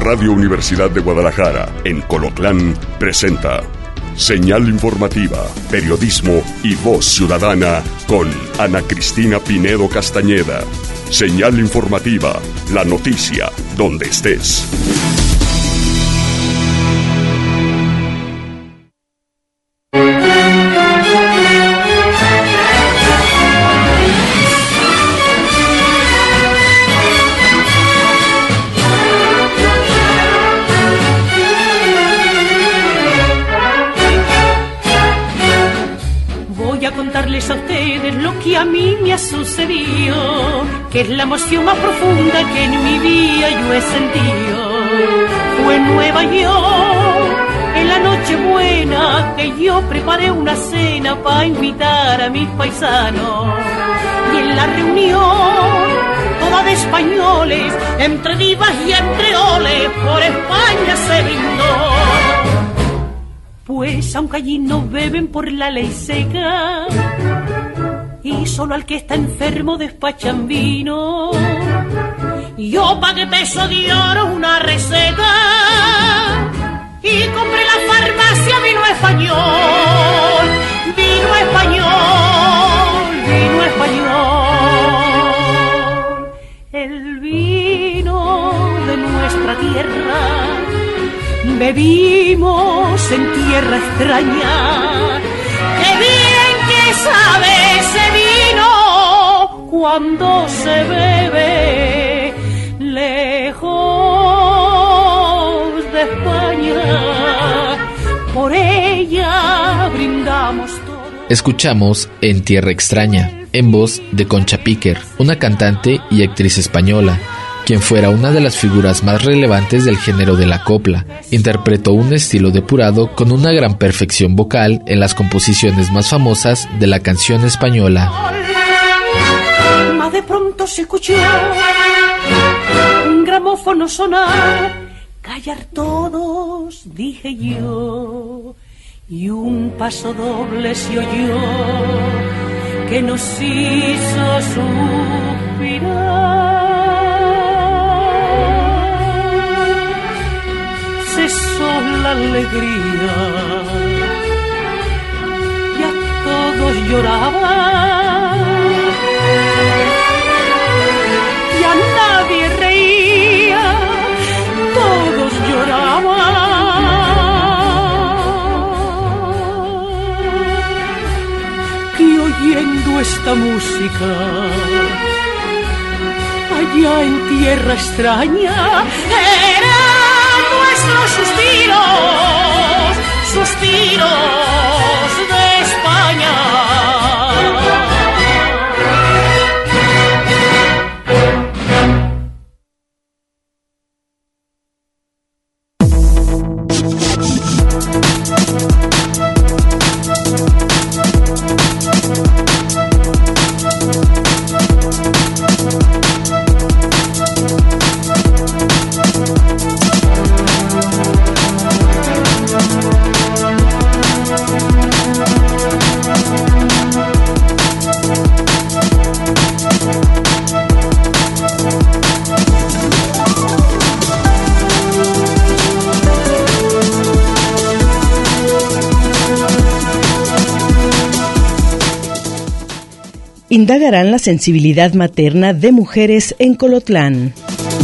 Radio Universidad de Guadalajara, en Colotlán, presenta Señal Informativa, Periodismo y Voz Ciudadana con Ana Cristina Pinedo Castañeda. Señal Informativa, la noticia, donde estés. A ustedes lo que a mí me ha sucedido, que es la emoción más profunda que en mi vida yo he sentido. Fue en Nueva York, en la noche buena, que yo preparé una cena para invitar a mis paisanos. Y en la reunión, toda de españoles, entre divas y entre oles, por España se brindó. Pues aunque allí no beben por la ley seca, y solo al que está enfermo despachan vino, yo pagué peso de oro una receta y compré la farmacia vino español, vino español, vino español. El vino de nuestra tierra bebimos en tierra extraña. ¡Qué bien que sabe ese vino cuando se bebe lejos de España! Por ella brindamos todos. Escuchamos En Tierra Extraña, en voz de Concha Piquer, una cantante y actriz española, quien fuera una de las figuras más relevantes del género de la copla. Interpretó un estilo depurado con una gran perfección vocal en las composiciones más famosas de la canción española. Más de pronto se escuchó un gramófono sonar, callar todos, dije yo, y un paso doble se oyó que nos hizo suspirar. Cesó la alegría, ya todos lloraban, ya nadie reía, todos lloraban. Y oyendo esta música, allá en tierra extraña, nuestros suspiros, suspiros de España. Indagarán la sensibilidad materna de mujeres en Colotlán.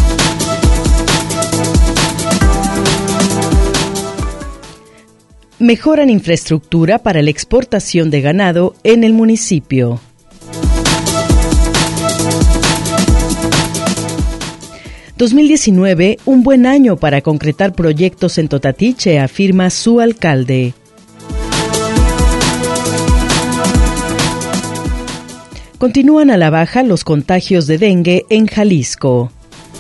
Mejoran infraestructura para la exportación de ganado en el municipio. ...2019, un buen año para concretar proyectos en Totatiche, afirma su alcalde. Continúan a la baja los contagios de dengue en Jalisco.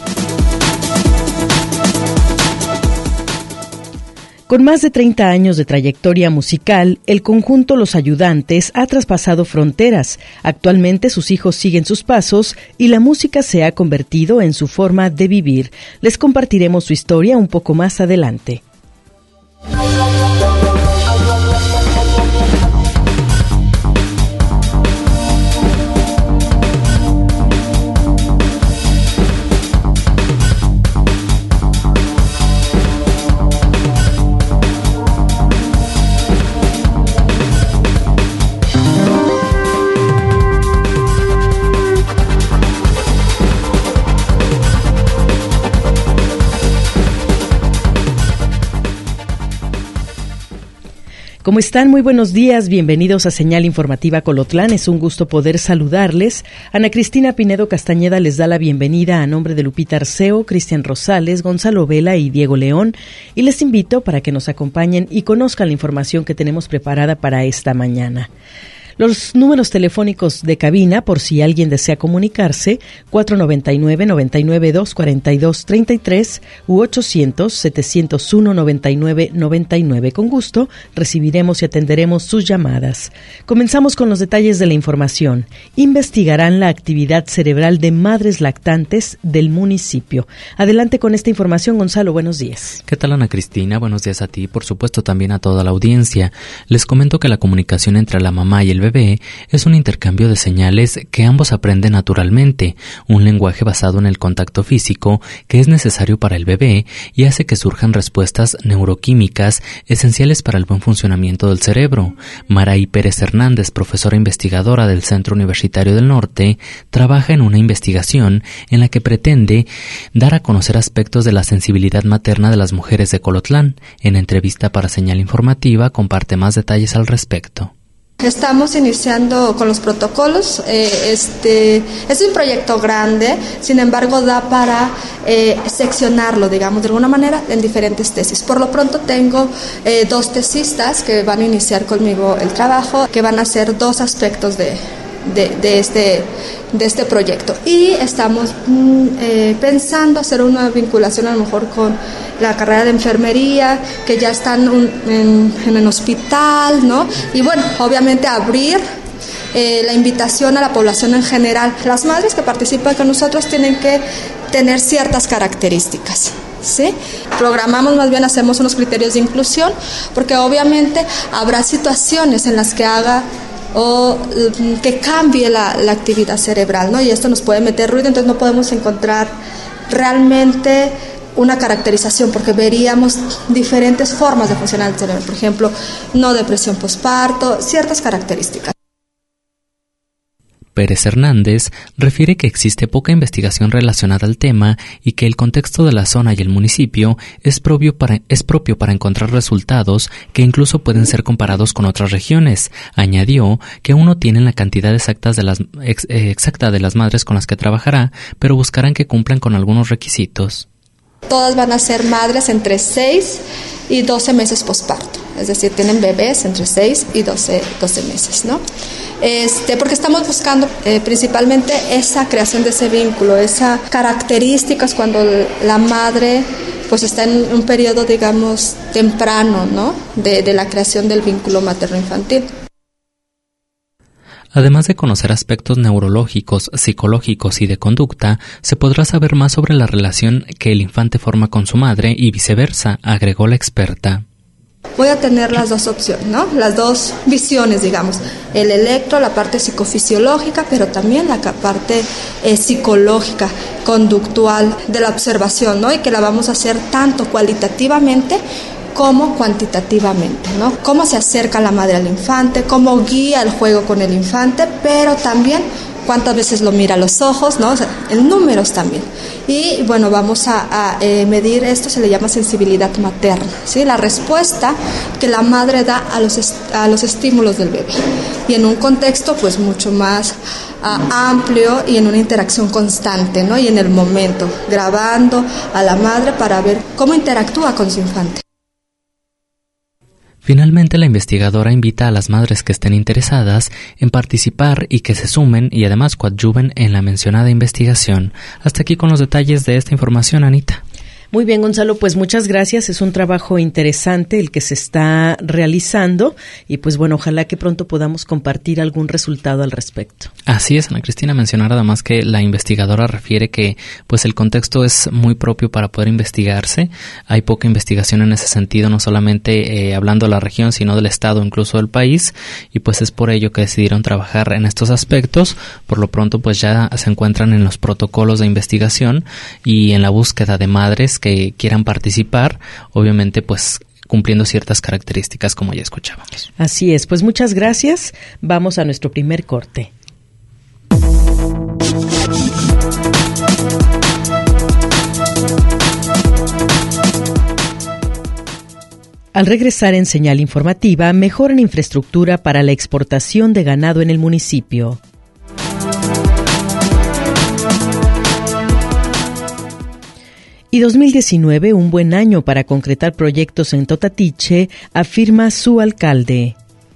Con más de 30 años de trayectoria musical, el conjunto Los Ayudantes ha traspasado fronteras. Actualmente sus hijos siguen sus pasos y la música se ha convertido en su forma de vivir. Les compartiremos su historia un poco más adelante. ¿Cómo están? Muy buenos días, bienvenidos a Señal Informativa Colotlán. Es un gusto poder saludarles. Ana Cristina Pinedo Castañeda les da la bienvenida a nombre de Lupita Arceo, Cristian Rosales, Gonzalo Vela y Diego León, y les invito para que nos acompañen y conozcan la información que tenemos preparada para esta mañana. Los números telefónicos de cabina, por si alguien desea comunicarse, 499-99-242-33 u 800-701-9999. Con gusto, recibiremos y atenderemos sus llamadas. Comenzamos con los detalles de la información. Investigarán la actividad cerebral de madres lactantes del municipio. Adelante con esta información, Gonzalo, buenos días. ¿Qué tal, Ana Cristina? Buenos días a ti, por supuesto también a toda la audiencia. Les comento que la comunicación entre la mamá y el bebé es un intercambio de señales que ambos aprenden naturalmente, un lenguaje basado en el contacto físico que es necesario para el bebé y hace que surjan respuestas neuroquímicas esenciales para el buen funcionamiento del cerebro. Maraí Pérez Hernández, profesora investigadora del Centro Universitario del Norte, trabaja en una investigación en la que pretende dar a conocer aspectos de la sensibilidad materna de las mujeres de Colotlán. En entrevista para Señal Informativa comparte más detalles al respecto. Estamos iniciando con los protocolos. Es un proyecto grande, sin embargo da para seccionarlo, digamos, de alguna manera en diferentes tesis. Por lo pronto tengo 2 tesistas que van a iniciar conmigo el trabajo, que van a hacer 2 aspectos de este proyecto, y estamos pensando hacer una vinculación a lo mejor con la carrera de enfermería, que ya están en el hospital, ¿no? Y bueno, obviamente abrir la invitación a la población en general. Las madres que participan con nosotros tienen que tener ciertas características, ¿sí? Programamos, más bien hacemos unos criterios de inclusión, porque obviamente habrá situaciones en las que haga o que cambie la actividad cerebral, ¿no? Y esto nos puede meter ruido, entonces no podemos encontrar realmente una caracterización, porque veríamos diferentes formas de funcionar el cerebro, por ejemplo, no depresión posparto, ciertas características. Pérez Hernández refiere que existe poca investigación relacionada al tema y que el contexto de la zona y el municipio es propio para encontrar resultados que incluso pueden ser comparados con otras regiones. Añadió que aún no tienen la cantidad exacta de las madres con las que trabajará, pero buscarán que cumplan con algunos requisitos. Todas van a ser madres entre 6 y 12 meses posparto, es decir, tienen bebés entre 6 y 12 meses, ¿no? Porque estamos buscando principalmente esa creación de ese vínculo, esas características cuando la madre pues está en un periodo, digamos, temprano, ¿no? de la creación del vínculo materno-infantil. Además de conocer aspectos neurológicos, psicológicos y de conducta, se podrá saber más sobre la relación que el infante forma con su madre y viceversa, agregó la experta. Voy a tener las 2 opciones, ¿no? Las 2 visiones, digamos. El electro, la parte psicofisiológica, pero también la parte psicológica, conductual de la observación, ¿no? Y que la vamos a hacer tanto cualitativamente como cuantitativamente, ¿no? Cómo se acerca la madre al infante, cómo guía el juego con el infante, pero también cuántas veces lo mira a los ojos, ¿no? O sea, en números también. Y bueno, vamos a medir esto, se le llama sensibilidad materna, ¿sí? La respuesta que la madre da a los estímulos del bebé. Y en un contexto pues mucho más amplio y en una interacción constante, ¿no? Y en el momento, grabando a la madre para ver cómo interactúa con su infante. Finalmente, la investigadora invita a las madres que estén interesadas en participar y que se sumen y además coadyuven en la mencionada investigación. Hasta aquí con los detalles de esta información, Anita. Muy bien, Gonzalo, pues muchas gracias. Es un trabajo interesante el que se está realizando y pues bueno, ojalá que pronto podamos compartir algún resultado al respecto. Así es, Ana Cristina, mencionar además que la investigadora refiere que pues el contexto es muy propio para poder investigarse. Hay poca investigación en ese sentido, no solamente hablando de la región, sino del estado, incluso del país, y pues es por ello que decidieron trabajar en estos aspectos. Por lo pronto pues ya se encuentran en los protocolos de investigación y en la búsqueda de madres que quieran participar, obviamente pues cumpliendo ciertas características como ya escuchábamos. Así es, pues muchas gracias. Vamos a nuestro primer corte. Al regresar en Señal Informativa, mejoran infraestructura para la exportación de ganado en el municipio. Y 2019, un buen año para concretar proyectos en Totatiche, afirma su alcalde.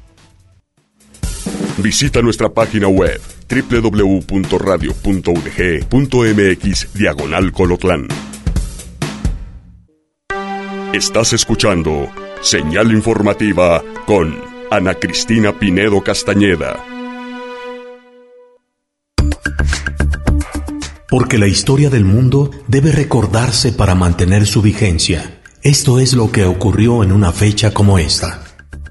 Visita nuestra página web www.radio.udg.mx/Colotlán. Estás escuchando Señal Informativa con Ana Cristina Pinedo Castañeda. Porque la historia del mundo debe recordarse para mantener su vigencia. Esto es lo que ocurrió en una fecha como esta.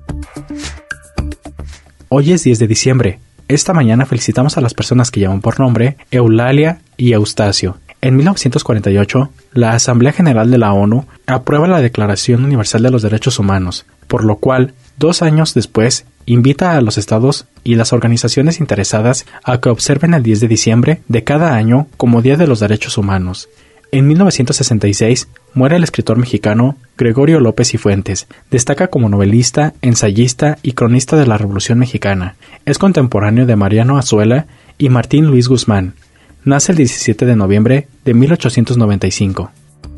Hoy es 10 de diciembre. Esta mañana felicitamos a las personas que llaman por nombre Eulalia y Eustacio. En 1948, la Asamblea General de la ONU aprueba la Declaración Universal de los Derechos Humanos, por lo cual, 2 años después, invita a los estados y las organizaciones interesadas a que observen el 10 de diciembre de cada año como Día de los Derechos Humanos. En 1966 muere el escritor mexicano Gregorio López y Fuentes. Destaca como novelista, ensayista y cronista de la Revolución Mexicana. Es contemporáneo de Mariano Azuela y Martín Luis Guzmán. Nace el 17 de noviembre de 1895.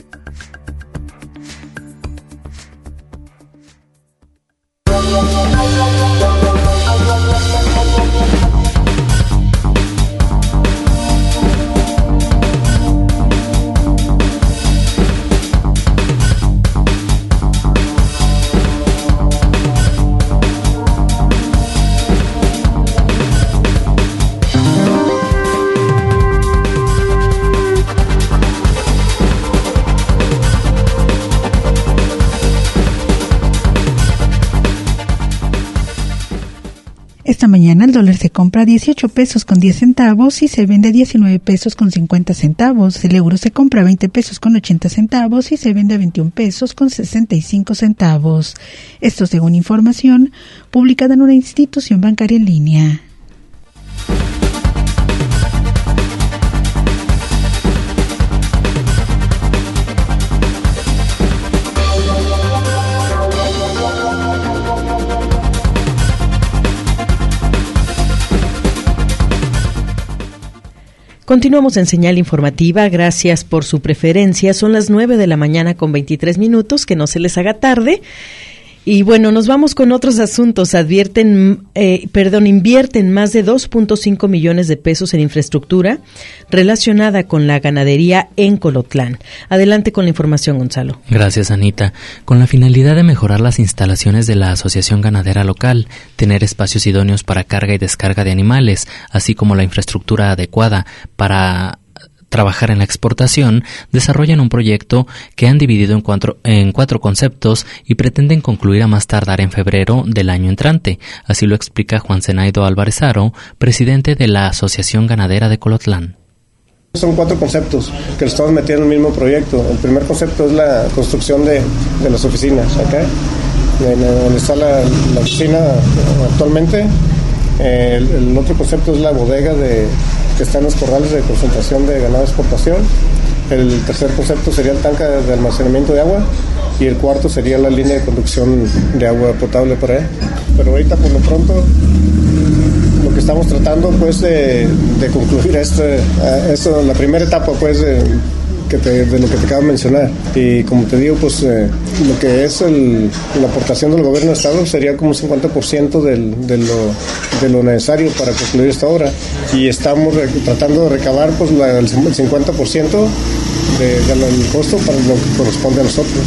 Esta mañana el dólar se compra a 18 pesos con 10 centavos y se vende a 19 pesos con 50 centavos. El euro se compra a 20 pesos con 80 centavos y se vende a 21 pesos con 65 centavos. Esto según información publicada en una institución bancaria en línea. Continuamos en Señal Informativa, gracias por su preferencia. Son las 9 de la mañana con 23 minutos, que no se les haga tarde. Y bueno, nos vamos con otros asuntos. Invierten más de 2.5 millones de pesos en infraestructura relacionada con la ganadería en Colotlán. Adelante con la información, Gonzalo. Gracias, Anita. Con la finalidad de mejorar las instalaciones de la Asociación Ganadera Local, tener espacios idóneos para carga y descarga de animales, así como la infraestructura adecuada para trabajar en la exportación, desarrollan un proyecto que han dividido en cuatro conceptos y pretenden concluir a más tardar en febrero del año entrante. Así lo explica Juan Zenaido Álvarez Haro, presidente de la Asociación Ganadera de Colotlán. Son 4 conceptos que estamos metiendo en el mismo proyecto. El primer concepto es la construcción de las oficinas, acá, donde está la oficina actualmente. El otro concepto es la bodega que está en los corrales de concentración de ganado de exportación. El tercer concepto sería el tanque de almacenamiento de agua y el cuarto sería la línea de conducción de agua potable para él. Pero ahorita por lo pronto lo que estamos tratando pues de concluir esto, la primera etapa pues de lo que te acabo de mencionar, y como te digo pues lo que es la aportación del gobierno de estado sería como 50% de lo necesario para concluir esta obra, y estamos tratando de recabar pues el 50% del costo para lo que corresponde a nosotros.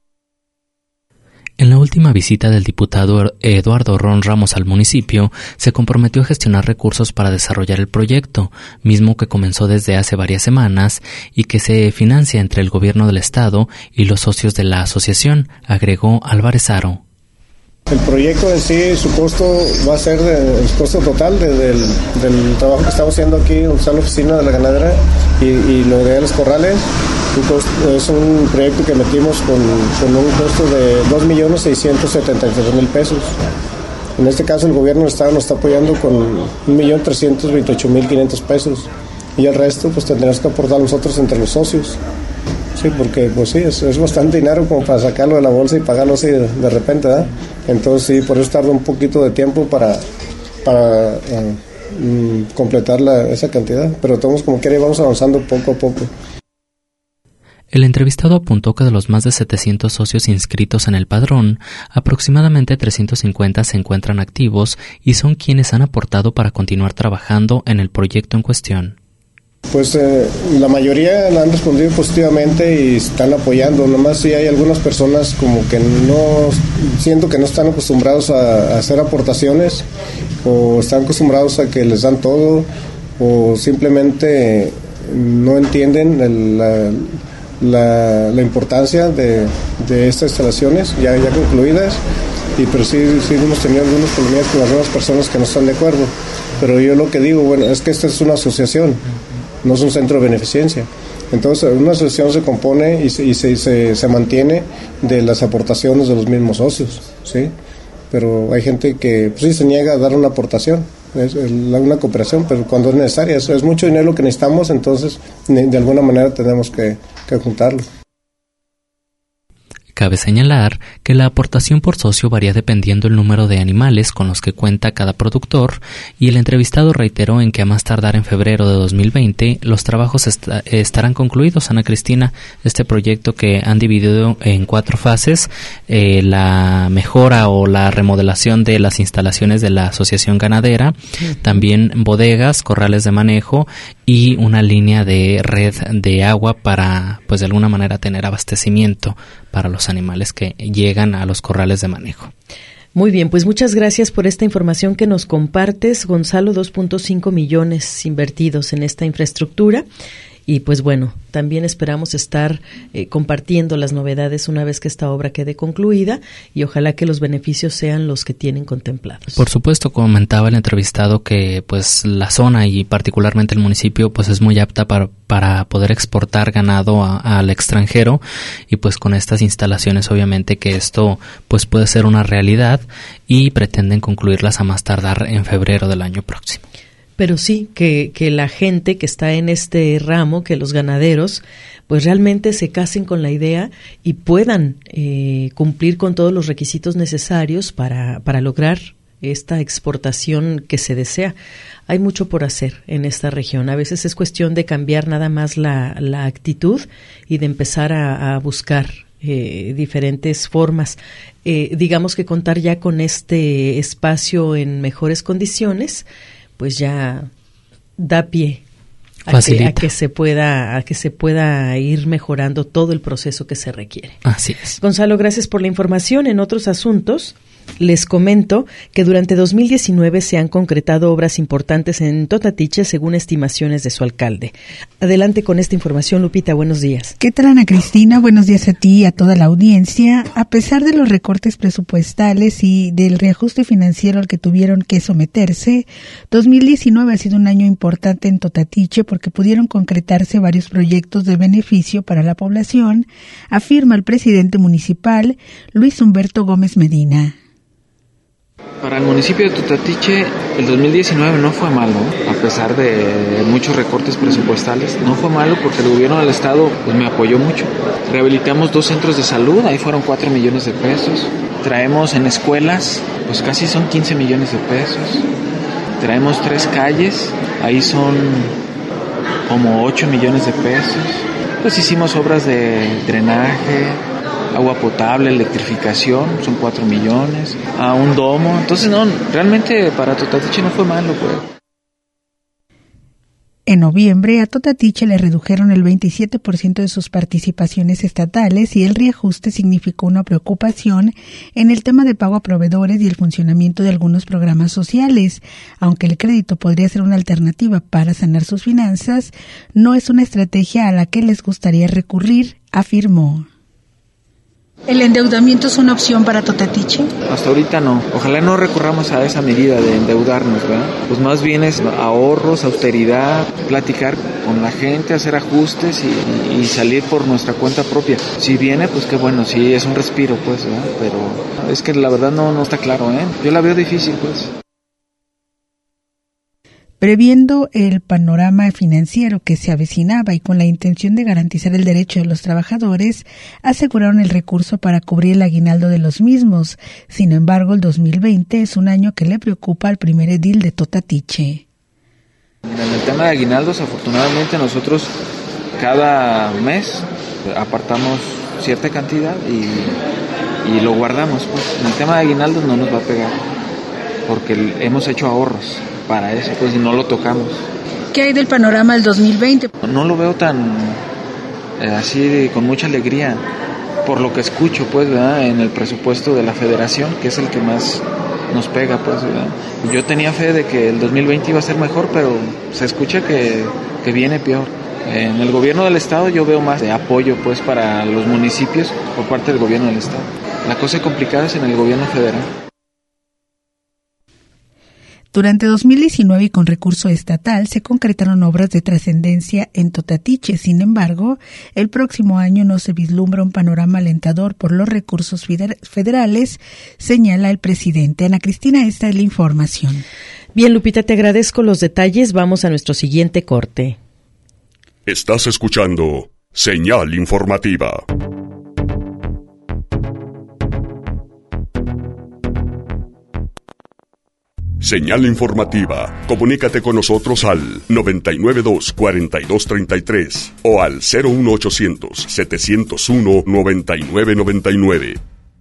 En la última visita del diputado Eduardo Ron Ramos al municipio, se comprometió a gestionar recursos para desarrollar el proyecto, mismo que comenzó desde hace varias semanas y que se financia entre el gobierno del estado y los socios de la asociación, agregó Álvarez Haro. El proyecto en sí, su costo va a ser el costo total del trabajo que estamos haciendo aquí, donde está la oficina de la ganadera y lo de los corrales. Es un proyecto que metimos con un costo de 2.673.000 pesos. En este caso el gobierno del estado nos está apoyando con 1.328.500 pesos y el resto pues tendremos que aportar nosotros entre los socios. Sí, porque pues sí, es bastante dinero como para sacarlo de la bolsa y pagarlo así de repente, ¿verdad? Entonces sí, por eso tarda un poquito de tiempo para completar esa cantidad, pero todos como quiera vamos avanzando poco a poco. El entrevistado apuntó que de los más de 700 socios inscritos en el padrón, aproximadamente 350 se encuentran activos y son quienes han aportado para continuar trabajando en el proyecto en cuestión. Pues la mayoría han respondido positivamente y están apoyando, nomás sí hay algunas personas como que siento que no están acostumbrados a hacer aportaciones o están acostumbrados a que les dan todo o simplemente no entienden la importancia de estas instalaciones ya concluidas, pero sí hemos tenido algunos problemas con algunas personas que no están de acuerdo, pero yo lo que digo, bueno, es que esta es una asociación, no es un centro de beneficencia. Entonces una asociación se compone y se mantiene de las aportaciones de los mismos socios, ¿sí? Pero hay gente que pues, sí se niega a dar una aportación, es una cooperación, pero cuando es necesaria, es mucho dinero lo que necesitamos, entonces de alguna manera tenemos que juntarlo. Cabe señalar que la aportación por socio varía dependiendo el número de animales con los que cuenta cada productor, y el entrevistado reiteró en que a más tardar en febrero de 2020 los trabajos estarán concluidos. Ana Cristina, este proyecto que han dividido en 4 fases, la mejora o la remodelación de las instalaciones de la asociación ganadera, también bodegas, corrales de manejo y una línea de red de agua para, pues de alguna manera, tener abastecimiento para los animales que llegan a los corrales de manejo. Muy bien, pues muchas gracias por esta información que nos compartes, Gonzalo. 2.5 millones invertidos en esta infraestructura. Y pues bueno, también esperamos estar compartiendo las novedades una vez que esta obra quede concluida y ojalá que los beneficios sean los que tienen contemplados. Por supuesto, comentaba el entrevistado que pues la zona y particularmente el municipio pues es muy apta para poder exportar ganado al extranjero, y pues con estas instalaciones obviamente que esto pues puede ser una realidad, y pretenden concluirlas a más tardar en febrero del año próximo. Pero sí, que la gente que está en este ramo, que los ganaderos, pues realmente se casen con la idea y puedan cumplir con todos los requisitos necesarios para lograr esta exportación que se desea. Hay mucho por hacer en esta región. A veces es cuestión de cambiar nada más la actitud y de empezar a buscar diferentes formas. Digamos que contar ya con este espacio en mejores condiciones, pues ya da pie a que se pueda ir mejorando todo el proceso que se requiere. Así es. Gonzalo, gracias por la información. En otros asuntos, les comento que durante 2019 se han concretado obras importantes en Totatiche según estimaciones de su alcalde. Adelante con esta información, Lupita, buenos días. ¿Qué tal, Ana Cristina? Buenos días a ti y a toda la audiencia. A pesar de los recortes presupuestales y del reajuste financiero al que tuvieron que someterse, 2019 ha sido un año importante en Totatiche porque pudieron concretarse varios proyectos de beneficio para la población, afirma el presidente municipal, Luis Humberto Gómez Medina. Para el municipio de Totatiche, el 2019 no fue malo, a pesar de muchos recortes presupuestales. No fue malo porque el gobierno del estado pues, me apoyó mucho. Rehabilitamos 2 centros de salud, ahí fueron 4 millones de pesos. Traemos en escuelas, pues casi son 15 millones de pesos. Traemos 3 calles, ahí son como 8 millones de pesos. Pues hicimos obras de drenaje, agua potable, electrificación, son 4 millones, a un domo. Entonces, no, realmente para Totatiche no fue malo, pues. En noviembre, a Totatiche le redujeron el 27% de sus participaciones estatales y el reajuste significó una preocupación en el tema de pago a proveedores y el funcionamiento de algunos programas sociales. Aunque el crédito podría ser una alternativa para sanar sus finanzas, no es una estrategia a la que les gustaría recurrir, afirmó. ¿El endeudamiento es una opción para Totatiche? Hasta ahorita no. Ojalá no recurramos a esa medida de endeudarnos, ¿verdad? Pues más bien es ahorros, austeridad, platicar con la gente, hacer ajustes y salir por nuestra cuenta propia. Si viene, pues qué bueno, sí es un respiro, pues, ¿verdad? Pero es que la verdad no está claro, ¿eh? Yo la veo difícil, pues. Previendo el panorama financiero que se avecinaba y con la intención de garantizar el derecho de los trabajadores, aseguraron el recurso para cubrir el aguinaldo de los mismos. Sin embargo, el 2020 es un año que le preocupa al primer edil de Totatiche. En el tema de aguinaldos, afortunadamente nosotros cada mes apartamos cierta cantidad y lo guardamos. Pues. En el tema de aguinaldos no nos va a pegar, porque hemos hecho ahorros para eso, pues, y no lo tocamos. ¿Qué hay del panorama del 2020? No lo veo tan así con mucha alegría, por lo que escucho, pues, ¿verdad? En el presupuesto de la Federación, que es el que más nos pega, pues, ¿verdad? Yo tenía fe de que el 2020 iba a ser mejor, pero se escucha que viene peor. En el gobierno del estado yo veo más de apoyo, pues, para los municipios por parte del gobierno del estado. La cosa complicada es en el gobierno federal. Durante 2019 y con recurso estatal se concretaron obras de trascendencia en Totatiche. Sin embargo, el próximo año no se vislumbra un panorama alentador por los recursos federales, señala el presidente. Ana Cristina, esta es la información. Bien, Lupita, te agradezco los detalles. Vamos a nuestro siguiente corte. Estás escuchando Señal Informativa. Señal Informativa. Comunícate con nosotros al 992-4233 o al 01800-701-9999.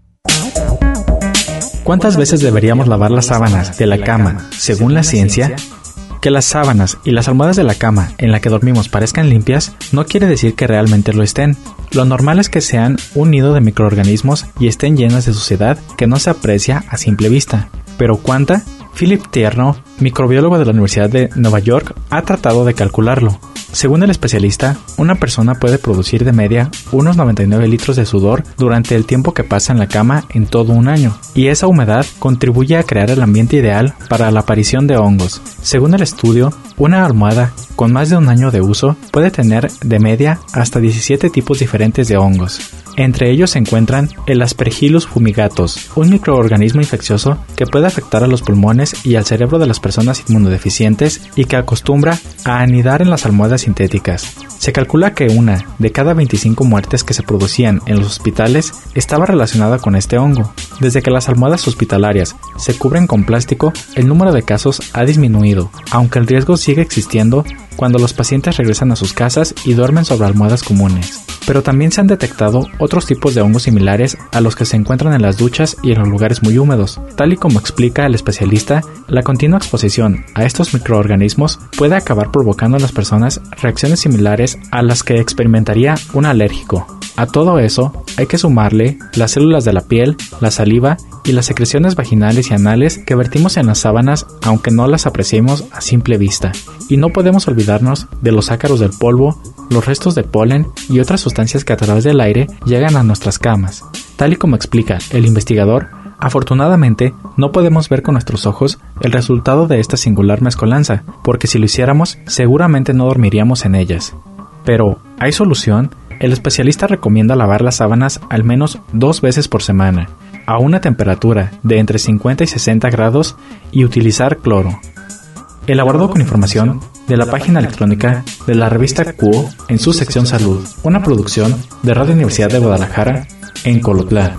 ¿Cuántas veces deberíamos lavar las sábanas de la cama, según la ciencia? Que las sábanas y las almohadas de la cama en la que dormimos parezcan limpias no quiere decir que realmente lo estén. Lo normal es que sean un nido de microorganismos y estén llenas de suciedad que no se aprecia a simple vista. ¿Pero cuánta? Philip Tierno, microbiólogo de la Universidad de Nueva York, ha tratado de calcularlo. Según el especialista, una persona puede producir de media unos 99 litros de sudor durante el tiempo que pasa en la cama en todo un año, y esa humedad contribuye a crear el ambiente ideal para la aparición de hongos. Según el estudio, una almohada con más de un año de uso puede tener de media hasta 17 tipos diferentes de hongos. Entre ellos se encuentran el Aspergillus fumigatus, un microorganismo infeccioso que puede afectar a los pulmones y al cerebro de las personas inmunodeficientes y que acostumbra a anidar en las almohadas sintéticas. Se calcula que una de cada 25 muertes que se producían en los hospitales estaba relacionada con este hongo. Desde que las almohadas hospitalarias se cubren con plástico, el número de casos ha disminuido, aunque el riesgo sigue existiendo cuando los pacientes regresan a sus casas y duermen sobre almohadas comunes. Pero también se han detectado otros tipos de hongos similares a los que se encuentran en las duchas y en los lugares muy húmedos. Tal y como explica el especialista, la continua exposición a estos microorganismos puede acabar provocando en las personas reacciones similares a las que experimentaría un alérgico. A todo eso, hay que sumarle las células de la piel, la saliva y las secreciones vaginales y anales que vertimos en las sábanas aunque no las apreciemos a simple vista. Y no podemos olvidarnos de los ácaros del polvo, los restos de polen y otras sustancias que a través del aire llegan a nuestras camas. Tal y como explica el investigador, afortunadamente no podemos ver con nuestros ojos el resultado de esta singular mezcolanza, porque si lo hiciéramos seguramente no dormiríamos en ellas. Pero, ¿hay solución? El especialista recomienda lavar las sábanas al menos 2 veces por semana, a una temperatura de entre 50 y 60 grados y utilizar cloro. Elaborado con información de la página electrónica de la revista Cuo en su sección Salud, una producción de Radio Universidad de Guadalajara en Colotlán.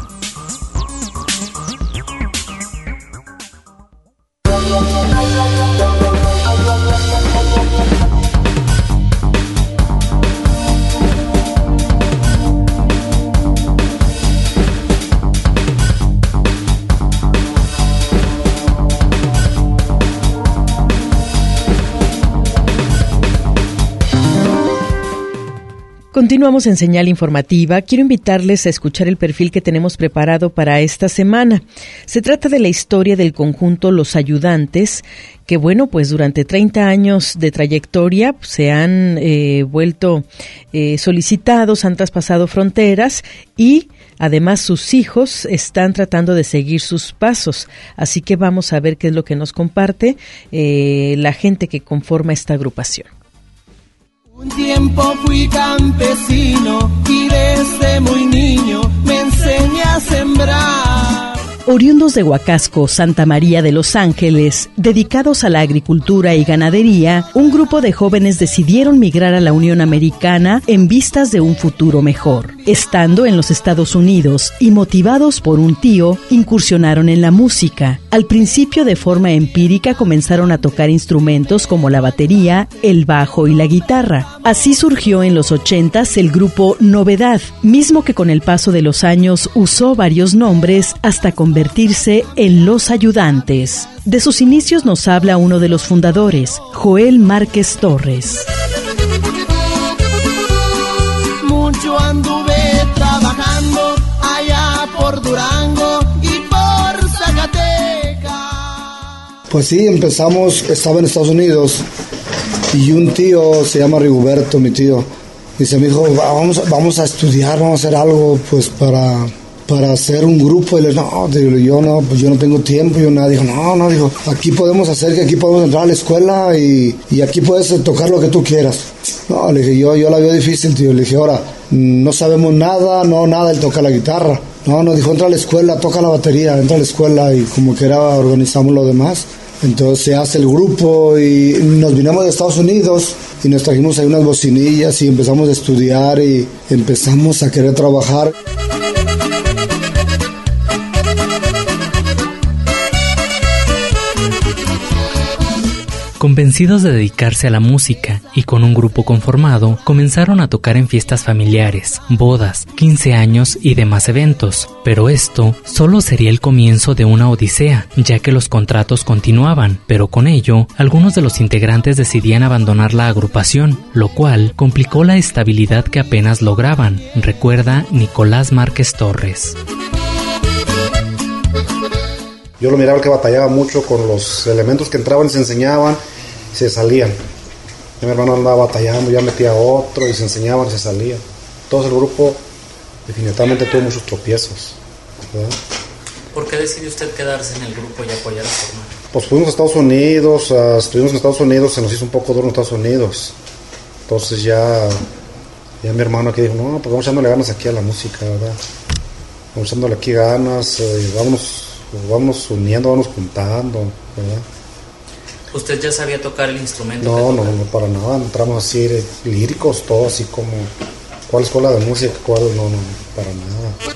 Continuamos en Señal Informativa. Quiero invitarles a escuchar el perfil que tenemos preparado para esta semana. Se trata de la historia del conjunto Los Ayudantes, que bueno, pues durante 30 años de trayectoria se han vuelto solicitados, han traspasado fronteras y además sus hijos están tratando de seguir sus pasos. Así que vamos a ver qué es lo que nos comparte la gente que conforma esta agrupación. Un tiempo fui campesino y desde muy niño me enseñé a sembrar. Oriundos de Huacasco, Santa María de los Ángeles, dedicados a la agricultura y ganadería, un grupo de jóvenes decidieron migrar a la Unión Americana en vistas de un futuro mejor. Estando en los Estados Unidos y motivados por un tío, incursionaron en la música. Al principio, de forma empírica, comenzaron a tocar instrumentos como la batería, el bajo y la guitarra. Así surgió en los 80s el grupo Novedad, mismo que con el paso de los años usó varios nombres hasta convertirse en Los Ayudantes. De sus inicios nos habla uno de los fundadores, Joel Márquez Torres. Mucho anduve trabajando allá por Durango y por Zacatecas. Pues sí, empezamos, estaba en Estados Unidos y un tío, se llama Rigoberto, mi tío, dice, mi hijo, vamos a estudiar, vamos a hacer algo pues para hacer un grupo. Y le digo, yo no tengo tiempo. Yo nada, dijo, aquí podemos hacer, que aquí podemos entrar a la escuela y aquí puedes tocar lo que tú quieras. No, le dije, yo la veo difícil, tío. Le dije, ahora, no sabemos nada, él toca la guitarra. No, dijo, entra a la escuela, toca la batería, entra a la escuela, y como que era, organizamos lo demás. Entonces se hace el grupo y nos vinimos de Estados Unidos y nos trajimos ahí unas bocinillas y empezamos a estudiar y empezamos a querer trabajar. Convencidos de dedicarse a la música y con un grupo conformado, comenzaron a tocar en fiestas familiares, bodas, 15 años y demás eventos. Pero esto solo sería el comienzo de una odisea, ya que los contratos continuaban, pero con ello, algunos de los integrantes decidían abandonar la agrupación, lo cual complicó la estabilidad que apenas lograban, recuerda Nicolás Márquez Torres. Yo lo miraba que batallaba mucho con los elementos que entraban y se enseñaban y se salían. Mi hermano andaba batallando, ya metía otro y se enseñaban y se salían. Todo el grupo definitivamente tuvo muchos tropiezos, ¿verdad? ¿Por qué decidió usted quedarse en el grupo y apoyar a su hermano? Pues fuimos a Estados Unidos, estuvimos en Estados Unidos, se nos hizo un poco duro en Estados Unidos. Entonces ya mi hermano aquí dijo, no, pues vamos echándole ganas aquí a la música, ¿verdad? Vamos echándole aquí ganas, vamos uniendo, vamos juntando, ¿verdad? ¿Usted ya sabía tocar el instrumento? No, para nada, entramos así líricos, todo así como, ¿cuál escuela de música? ¿Cuál? No, para nada.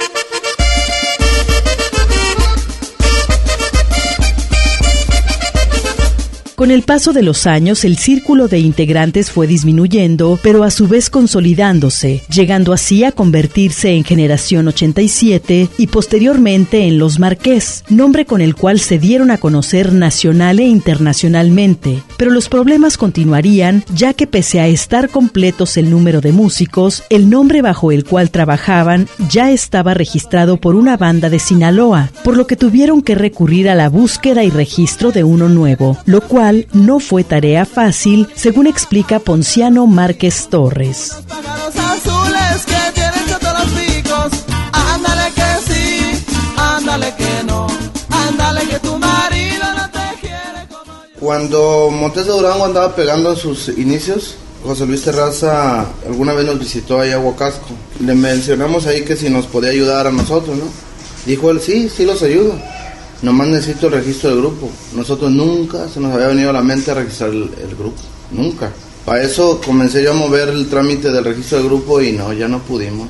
Con el paso de los años, el círculo de integrantes fue disminuyendo, pero a su vez consolidándose, llegando así a convertirse en Generación 87 y posteriormente en Los Marqués, nombre con el cual se dieron a conocer nacional e internacionalmente. Pero los problemas continuarían, ya que pese a estar completos el número de músicos, el nombre bajo el cual trabajaban ya estaba registrado por una banda de Sinaloa, por lo que tuvieron que recurrir a la búsqueda y registro de uno nuevo, lo cual no fue tarea fácil, según explica Ponciano Márquez Torres. Pájaros azules que tienen todos los picos, ándale que sí, ándale que no, ándale que tu marido no te quiere como yo. Cuando Montes de Durango andaba pegando en sus inicios, José Luis Terraza alguna vez nos visitó ahí a Huacasco. Le mencionamos ahí que si nos podía ayudar a nosotros, ¿no? Dijo él, sí los ayudo. Nomás necesito el registro del grupo. Nosotros nunca se nos había venido a la mente registrar el grupo. Nunca. Para eso comencé yo a mover el trámite del registro del grupo y no, ya no pudimos.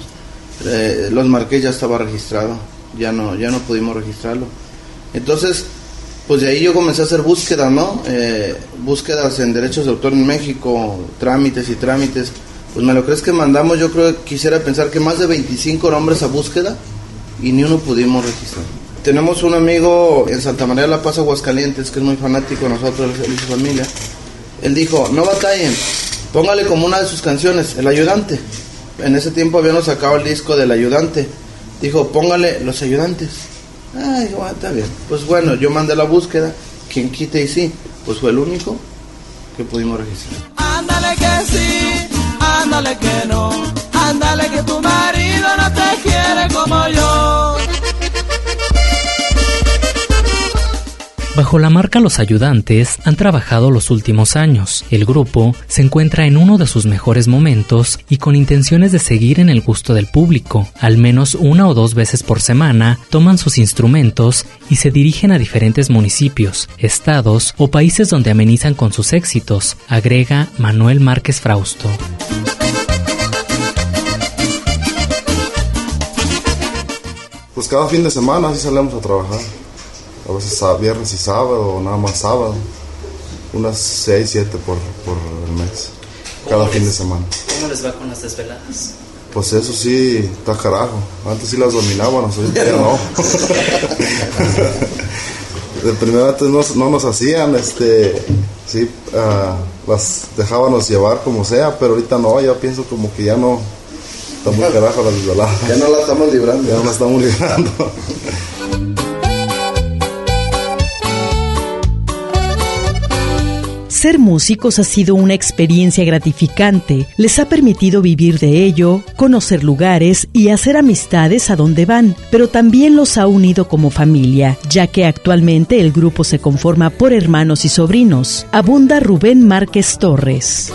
Los Marqués ya estaba registrado. Ya no pudimos registrarlo. Entonces, pues de ahí yo comencé a hacer búsquedas, ¿no? Búsquedas en derechos de autor en México, trámites. Pues me lo crees que mandamos, yo creo que quisiera pensar que más de 25 nombres a búsqueda y ni uno pudimos registrar. Tenemos un amigo en Santa María de la Paz, Aguascalientes, que es muy fanático de nosotros, él y su familia. Él dijo, no batallen, póngale como una de sus canciones, El Ayudante. En ese tiempo habíamos sacado el disco del Ayudante. Dijo, póngale Los Ayudantes. Dijo, está bien. Pues bueno, yo mandé la búsqueda, quien quite y sí, pues fue el único que pudimos registrar. Ándale que sí, ándale que no, ándale que tu marido no te quiere como yo. Bajo Bajo la marca Los Ayudantes han trabajado los últimos años. El grupo se encuentra en uno de sus mejores momentos y con intenciones de seguir en el gusto del público. Al menos 1 o 2 veces por semana toman sus instrumentos y se dirigen a diferentes municipios, estados o países donde amenizan con sus éxitos, agrega Manuel Márquez Frausto. Pues cada fin de semana así salimos a trabajar. A veces viernes y sábado, o nada más sábado. Unas 6, 7 por el mes. Cada fin de semana. ¿Cómo les va con las desveladas? Pues eso sí, está carajo. Antes sí las dominábamos, ahorita ya no. De primera antes no nos hacían, sí, las dejábamos llevar como sea, pero ahorita no, yo pienso como que ya no. Está muy carajo las desveladas. Ya no la estamos librando. Ya no la estamos librando. Ser músicos ha sido una experiencia gratificante. Les ha permitido vivir de ello, conocer lugares y hacer amistades a donde van, pero también los ha unido como familia, ya que actualmente el grupo se conforma por hermanos y sobrinos. Abunda Rubén Márquez Torres.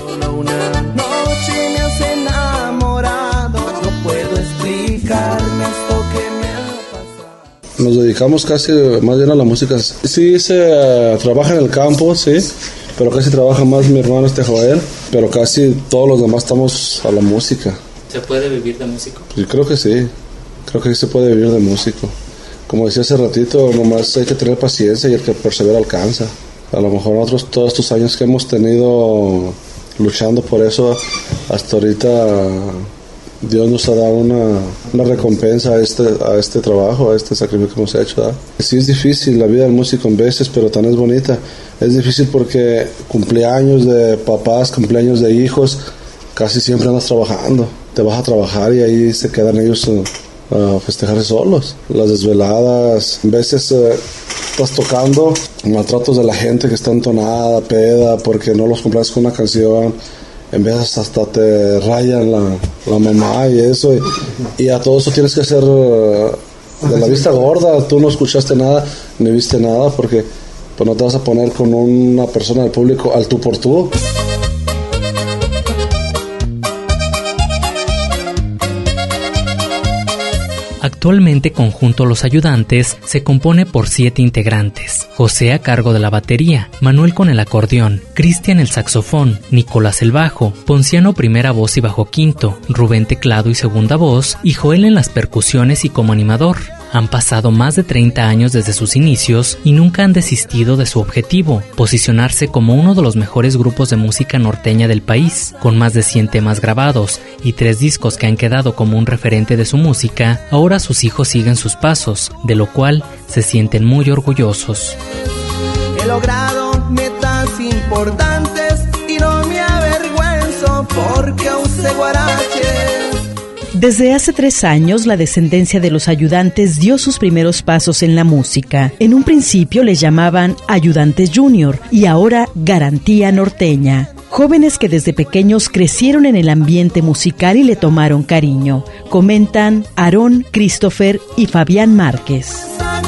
Nos dedicamos casi más bien a la música. Sí, se trabaja en el campo, sí, pero casi trabaja más mi hermano Joel, pero casi todos los demás estamos a la música. ¿Se puede vivir de músico? Yo creo que sí se puede vivir de músico. Como decía hace ratito, nomás hay que tener paciencia y el que persevera alcanza. A lo mejor nosotros todos estos años que hemos tenido luchando por eso, hasta ahorita Dios nos ha dado una recompensa a este trabajo, a este sacrificio que hemos hecho, ¿verdad? Sí es difícil la vida del músico en veces, pero tan es bonita. Es difícil porque cumpleaños de papás, cumpleaños de hijos, casi siempre andas trabajando. Te vas a trabajar y ahí se quedan ellos a festejar solos. Las desveladas, a veces estás tocando, maltratos de la gente que está entonada, peda, porque no los compras con una canción. En vez hasta te rayan la mamá y eso, y a todo eso tienes que hacer de la vista gorda. Tú no escuchaste nada ni viste nada, porque pues no te vas a poner con una persona del público al tú por tú. Actualmente Conjunto Los Ayudantes se compone por 7 integrantes: José a cargo de la batería, Manuel con el acordeón, Cristian el saxofón, Nicolás el bajo, Ponciano primera voz y bajo quinto, Rubén teclado y segunda voz, y Joel en las percusiones y como animador. Han pasado más de 30 años desde sus inicios y nunca han desistido de su objetivo, posicionarse como uno de los mejores grupos de música norteña del país. Con más de 100 temas grabados y 3 discos que han quedado como un referente de su música, ahora sus hijos siguen sus pasos, de lo cual se sienten muy orgullosos. He logrado metas importantes y no me avergüenzo porque usé guaraches. Desde hace 3 años, la descendencia de Los Ayudantes dio sus primeros pasos en la música. En un principio les llamaban Ayudantes Junior y ahora Garantía Norteña. Jóvenes que desde pequeños crecieron en el ambiente musical y le tomaron cariño, comentan Aarón, Christopher y Fabián Márquez.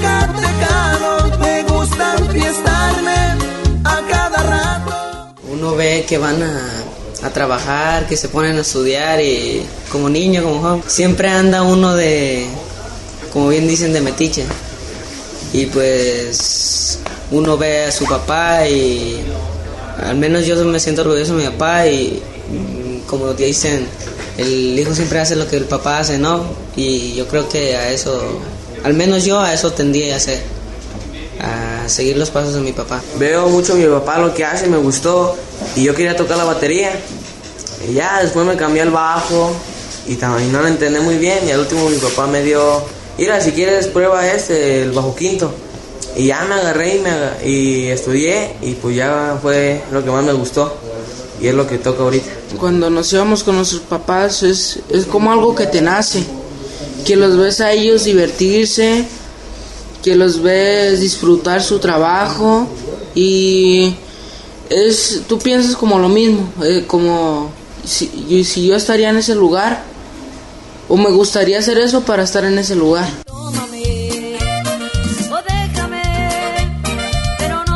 Uno ve que van a trabajar, que se ponen a estudiar y como niño, como joven, siempre anda uno de, como bien dicen, de metiche. Y pues uno ve a su papá y al menos yo me siento orgulloso de mi papá y como dicen, el hijo siempre hace lo que el papá hace, ¿no? Y yo creo que a eso, al menos yo a eso tendría a hacer, a seguir los pasos de mi papá. Veo mucho a mi papá lo que hace, me gustó y yo quería tocar la batería y ya después me cambié al bajo y no lo entendí muy bien y al último mi papá me dio, mira, si quieres prueba el bajo quinto, y ya me agarré y estudié y pues ya fue lo que más me gustó y es lo que toca ahorita. Cuando nos íbamos con nuestros papás es como algo que te nace, que los ves a ellos divertirse, que los ves disfrutar su trabajo y tú piensas como lo mismo, como si yo estaría en ese lugar o me gustaría hacer eso para estar en ese lugar.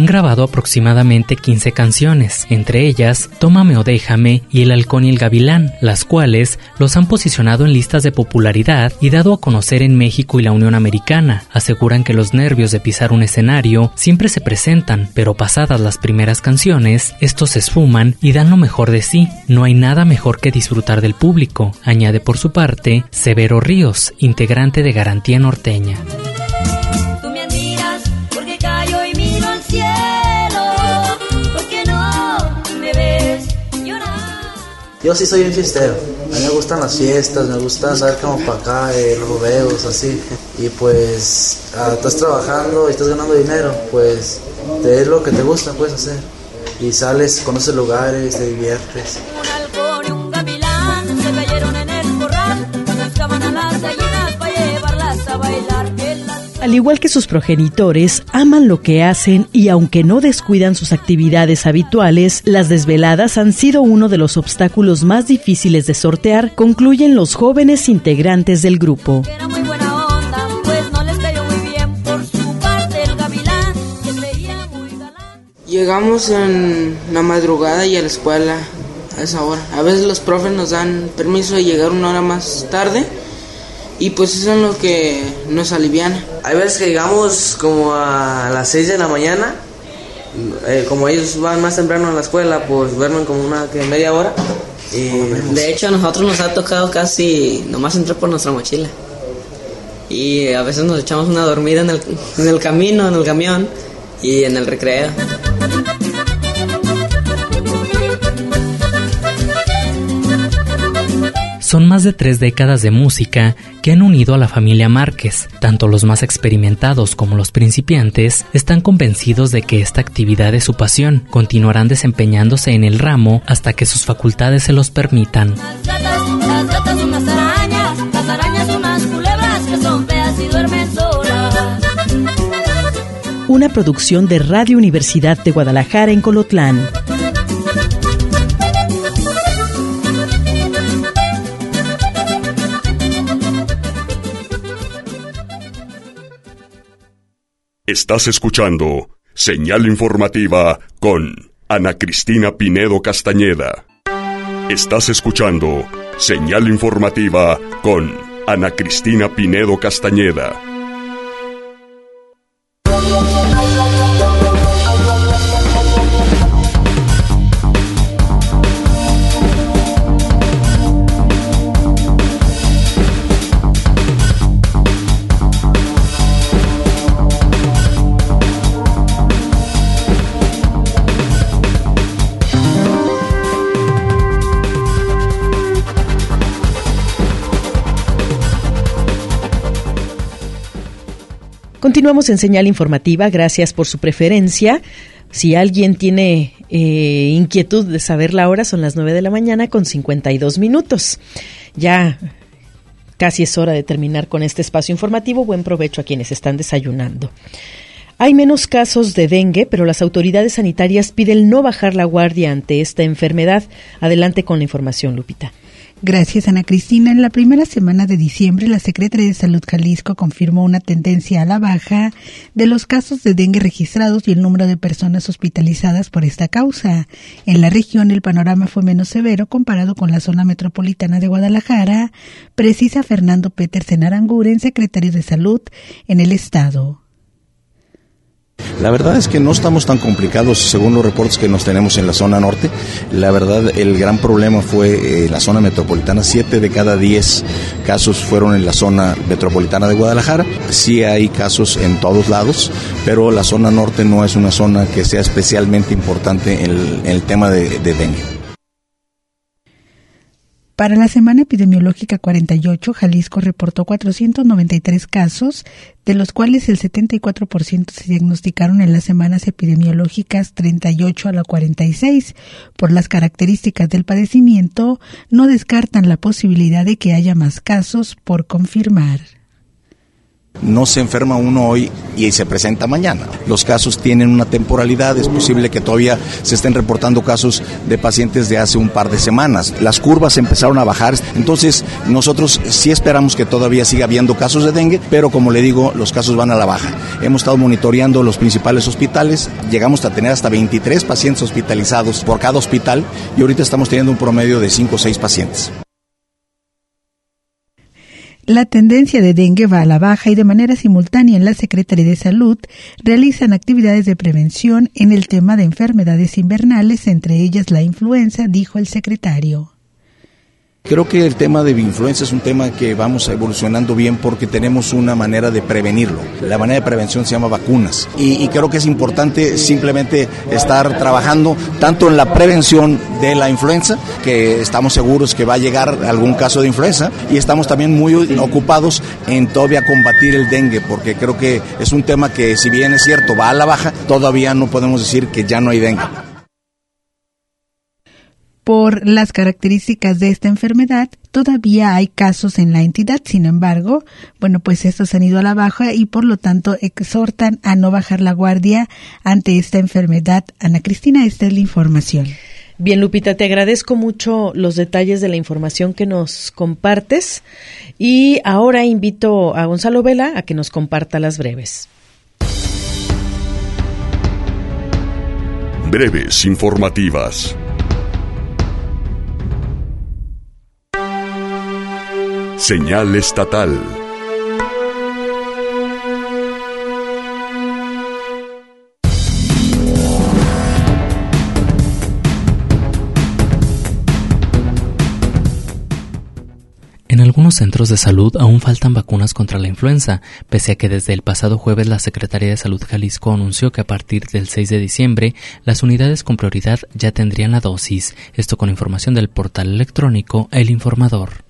Han grabado aproximadamente 15 canciones, entre ellas Tómame o Déjame y El Halcón y el Gavilán, las cuales los han posicionado en listas de popularidad y dado a conocer en México y la Unión Americana. Aseguran que los nervios de pisar un escenario siempre se presentan, pero pasadas las primeras canciones, estos se esfuman y dan lo mejor de sí. No hay nada mejor que disfrutar del público, añade por su parte Severo Ríos, integrante de Garantía Norteña. Tú me admiras porque callo y miro al cielo, porque no me ves llorar. Yo sí soy un fiestero, a mí me gustan las fiestas, me gusta andar como para acá, rodeos, así. Y pues, estás trabajando y estás ganando dinero, pues, es lo que te gusta, puedes hacer. Y sales, conoces lugares, te diviertes. Un halcón y un gavilán se cayeron en el corral, buscaban a las gallinas para llevarlas a bailar. Al igual que sus progenitores, aman lo que hacen y aunque no descuidan sus actividades habituales, las desveladas han sido uno de los obstáculos más difíciles de sortear, concluyen los jóvenes integrantes del grupo. Era muy buena onda, pues no les cayó muy bien por su parte el gavilán, que creía muy galán. Llegamos en la madrugada y a la escuela a esa hora. A veces los profes nos dan permiso de llegar una hora más tarde y pues eso es lo que nos aliviana. Hay veces que llegamos como a las 6 de la mañana, como ellos van más temprano a la escuela, pues duermen como media hora. Y de hecho a nosotros nos ha tocado casi nomás entrar por nuestra mochila. Y a veces nos echamos una dormida en el camino, en el camión y en el recreo. Son más de 3 décadas de música que han unido a la familia Márquez. Tanto los más experimentados como los principiantes están convencidos de que esta actividad es su pasión. Continuarán desempeñándose en el ramo hasta que sus facultades se los permitan. Las ratas unas arañas, las arañas unas culebras que son feas y duermen solas. Una producción de Radio Universidad de Guadalajara en Colotlán. Estás escuchando Señal Informativa con Ana Cristina Pinedo Castañeda. Estás escuchando Señal Informativa con Ana Cristina Pinedo Castañeda. Continuamos en Señal Informativa, gracias por su preferencia. Si alguien tiene inquietud de saber la hora, son las 9 de la mañana con 52 minutos. Ya casi es hora de terminar con este espacio informativo. Buen provecho a quienes están desayunando. Hay menos casos de dengue, pero las autoridades sanitarias piden no bajar la guardia ante esta enfermedad. Adelante con la información, Lupita. Gracias, Ana Cristina. En la primera semana de diciembre, la Secretaría de Salud Jalisco confirmó una tendencia a la baja de los casos de dengue registrados y el número de personas hospitalizadas por esta causa. En la región, el panorama fue menos severo comparado con la zona metropolitana de Guadalajara, precisa Fernando Petersen Aranguren, secretario de Salud en el estado. La verdad es que no estamos tan complicados según los reportes que nos tenemos en la zona norte. La verdad, el gran problema fue en la zona metropolitana. 7 de cada 10 casos fueron en la zona metropolitana de Guadalajara. Sí hay casos en todos lados, pero la zona norte no es una zona que sea especialmente importante en el tema de dengue. Para la semana epidemiológica 48, Jalisco reportó 493 casos, de los cuales el 74% se diagnosticaron en las semanas epidemiológicas 38 a la 46. Por las características del padecimiento, no descartan la posibilidad de que haya más casos por confirmar. No se enferma uno hoy y se presenta mañana. Los casos tienen una temporalidad, es posible que todavía se estén reportando casos de pacientes de hace un par de semanas. Las curvas empezaron a bajar, entonces nosotros sí esperamos que todavía siga habiendo casos de dengue, pero como le digo, los casos van a la baja. Hemos estado monitoreando los principales hospitales, llegamos a tener hasta 23 pacientes hospitalizados por cada hospital y ahorita estamos teniendo un promedio de 5 o 6 pacientes. La tendencia de dengue va a la baja y de manera simultánea en la Secretaría de Salud realizan actividades de prevención en el tema de enfermedades invernales, entre ellas la influenza, dijo el secretario. Creo que el tema de influenza es un tema que vamos evolucionando bien porque tenemos una manera de prevenirlo. La manera de prevención se llama vacunas y creo que es importante simplemente estar trabajando tanto en la prevención de la influenza, que estamos seguros que va a llegar algún caso de influenza, y estamos también muy ocupados en todavía combatir el dengue, porque creo que es un tema que, si bien es cierto, va a la baja, todavía no podemos decir que ya no hay dengue. Por las características de esta enfermedad, todavía hay casos en la entidad. Sin embargo, pues estos han ido a la baja y por lo tanto exhortan a no bajar la guardia ante esta enfermedad. Ana Cristina, esta es la información. Bien, Lupita, te agradezco mucho los detalles de la información que nos compartes y ahora invito a Gonzalo Vela a que nos comparta las breves. Breves informativas. Señal estatal. En algunos centros de salud aún faltan vacunas contra la influenza, pese a que desde el pasado jueves la Secretaría de Salud Jalisco anunció que a partir del 6 de diciembre las unidades con prioridad ya tendrían la dosis. Esto con información del portal electrónico El Informador.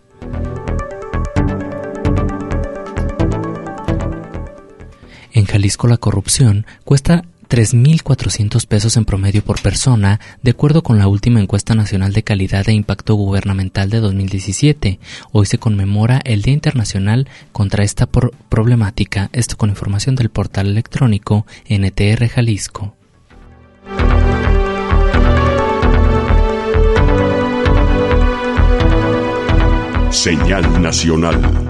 En Jalisco la corrupción cuesta 3,400 pesos en promedio por persona, de acuerdo con la última encuesta nacional de calidad e impacto gubernamental de 2017. Hoy se conmemora el Día Internacional contra esta problemática, esto con información del portal electrónico NTR Jalisco. Señal nacional.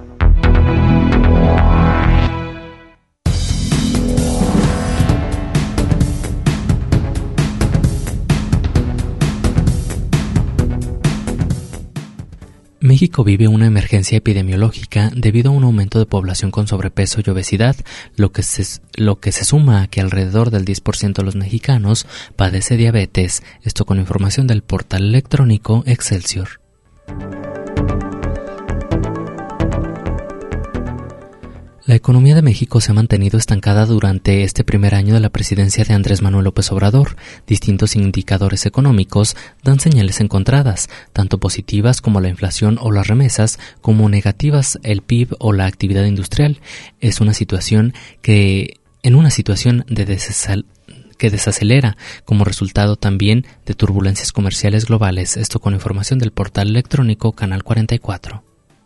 México vive una emergencia epidemiológica debido a un aumento de población con sobrepeso y obesidad, lo que se suma a que alrededor del 10% de los mexicanos padece diabetes. Esto con información del portal electrónico Excelsior. La economía de México se ha mantenido estancada durante este primer año de la presidencia de Andrés Manuel López Obrador. Distintos indicadores económicos dan señales encontradas, tanto positivas como la inflación o las remesas, como negativas el PIB o la actividad industrial. Es una situación que desacelera, como resultado también de turbulencias comerciales globales. Esto con información del portal electrónico Canal 44.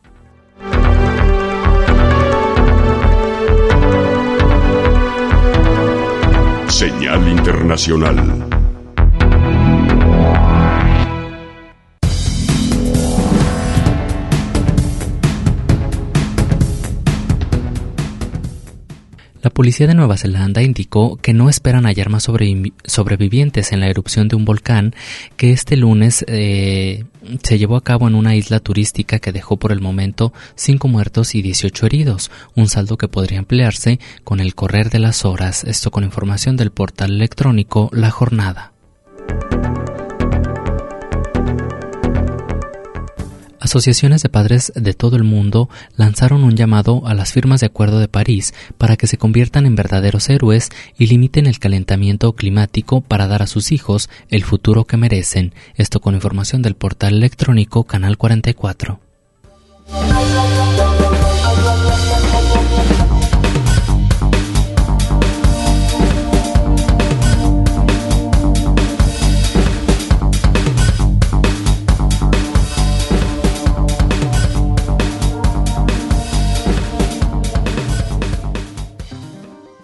Señal internacional. La policía de Nueva Zelanda indicó que no esperan hallar más sobrevivientes en la erupción de un volcán que este lunes se llevó a cabo en una isla turística que dejó por el momento 5 muertos y 18 heridos, un saldo que podría ampliarse con el correr de las horas. Esto con información del portal electrónico La Jornada. Asociaciones de padres de todo el mundo lanzaron un llamado a las firmas de Acuerdo de París para que se conviertan en verdaderos héroes y limiten el calentamiento climático para dar a sus hijos el futuro que merecen. Esto con información del portal electrónico Canal 44.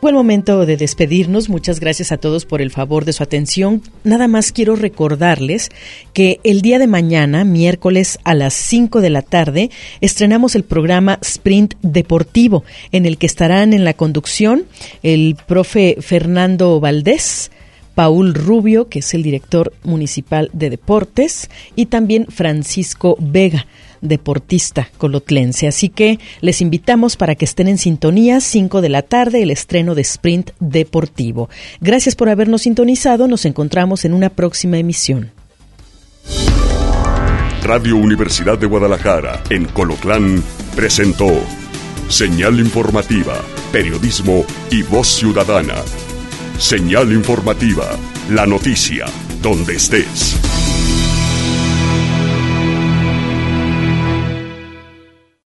Llegó el momento de despedirnos. Muchas gracias a todos por el favor de su atención. Nada más quiero recordarles que el día de mañana, miércoles a las 5 de la tarde, estrenamos el programa Sprint Deportivo, en el que estarán en la conducción el profe Fernando Valdés, Paul Rubio, que es el director municipal de deportes, y también Francisco Vega, deportista colotlense. Así que les invitamos para que estén en sintonía, 5 de la tarde, el estreno de Sprint Deportivo. Gracias por habernos sintonizado. Nos encontramos en una próxima emisión. Radio Universidad de Guadalajara, en Colotlán, presentó Señal Informativa, Periodismo y Voz Ciudadana. Señal Informativa, la noticia, donde estés.